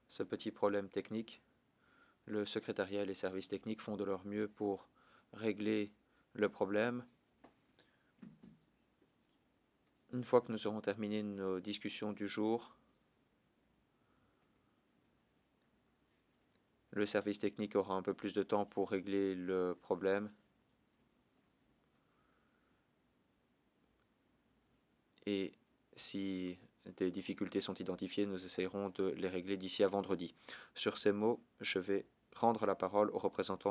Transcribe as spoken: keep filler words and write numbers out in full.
ce petit problème technique. Le secrétariat et les services techniques font de leur mieux pour régler le problème. Une fois que nous aurons terminé nos discussions du jour, le service technique aura un peu plus de temps pour régler le problème. Et si des difficultés sont identifiées, nous essayerons de les régler d'ici à vendredi. Sur ces mots, je vais rendre la parole au représentant